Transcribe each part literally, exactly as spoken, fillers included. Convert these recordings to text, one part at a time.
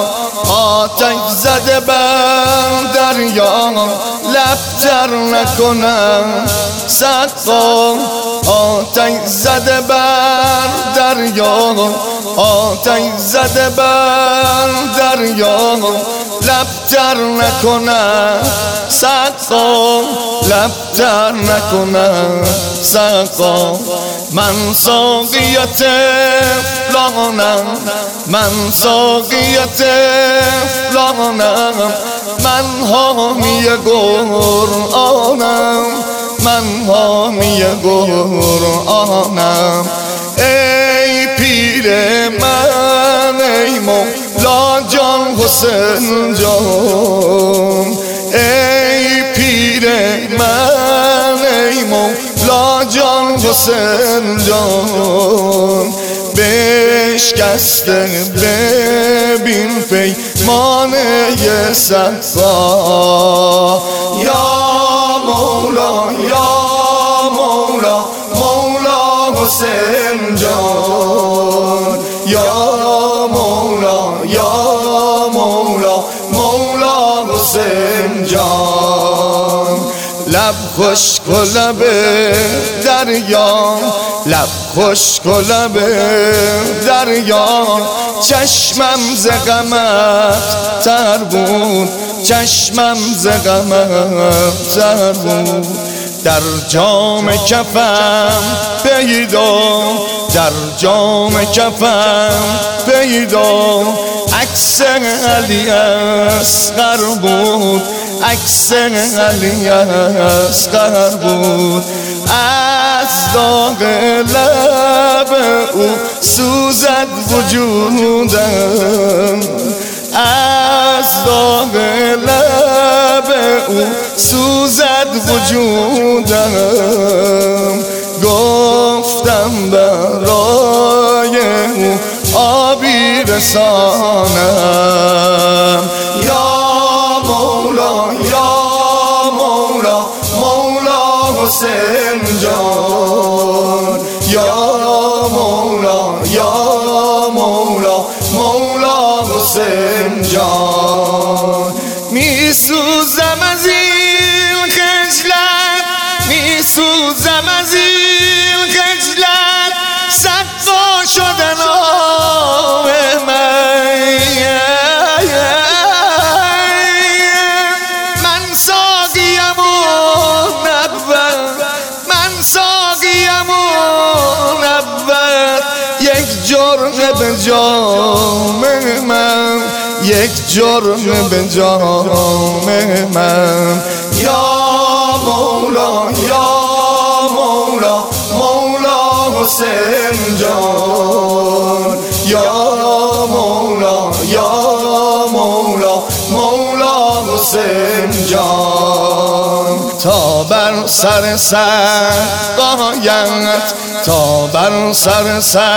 آتش زده بر دریا لب تر نکنم سقا آتش زده بر دریا آتش زده بر دریا لب تر نکنم سقا لب تر نکنم سقا من ساقی طفلانم من ساقی طفلانم من حامی قرآنم من حامی قرآنم ای پیر من ای مولا جان حسین جان ای پیر من ای مولا جان حسین جان بشکسته ببین پیمانه صفا یا مولا یا مولا مولا حسین جان یا مولا یا مولا مولا حسین جان لب خشک و لب دریا لب خشک و لب دریا چشمم ز غمت تر بود چشمم ز غمت تر بود در جام کفم پیدا در جام کفم پیدا عکس علی اصغر بود عکس علی اصغر بود از داغ لب او سوزد وجودم از داغ لب او سوزد وجودم گفتم برای او آبی رسانم یا مولا یا مولا مولا حسین جان یا مولا یا مولا مولا حسین جان می سوزم از این خجلت می سوزم از این خجلت سقا شدن آب من من ساقیم و نبود من ساقیم و نبود یک جرعه به جام من یک جرعه به جام من یا مولا یا مولا مولا حسین جان یا مولا یا مولا مولا حسین جان تا بر سر سقایت تا بر سر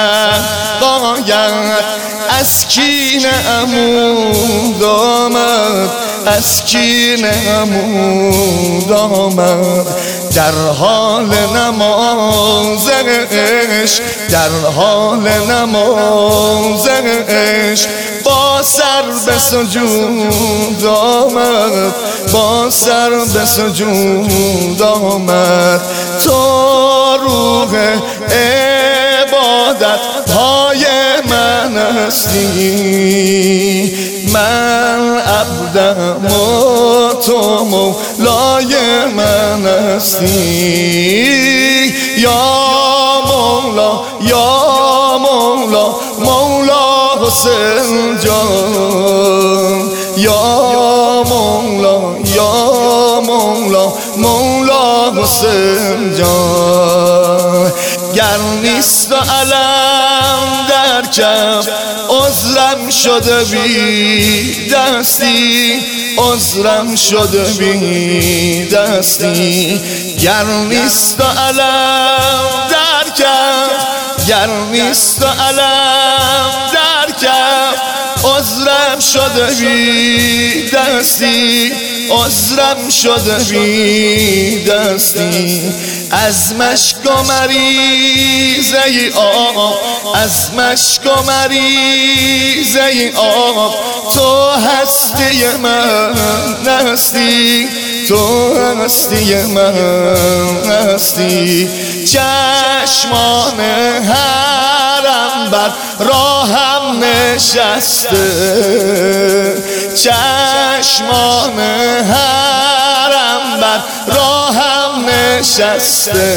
سقایت از کین عمود آمد از کین عمود آمد در حال نماز عشق در حال نماز عشق با سر به سجود آمد با سر به سجود آمد تو روح عبادت های من هستی من عبدم و تو مولای من هستی یا مولا یا مولا مولا حسین جان یا مولا یا مولا مولا حسین جان گر نیست و علم در کف عذرم شده بی دستی عذرم شده بی دستی گر نیست و علم در کف گر نیست و علم در کف عذرم شده بی دستی عذرم شده بی دستی از مشک و مریض ای آب، از مشک و مریض ای آب، تو هستی من هستی، تو هستی من هستی. چشمان حرم بر راهم نشسته، چشمان حرم بر راهم نشسته،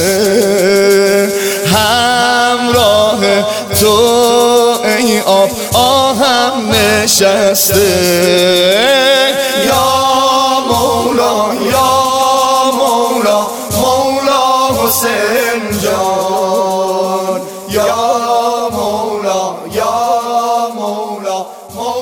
همراه تو ای آب آهم نشسته. یا مولا یا مولا مولا حسین جان، یا مولا یا مولا مولا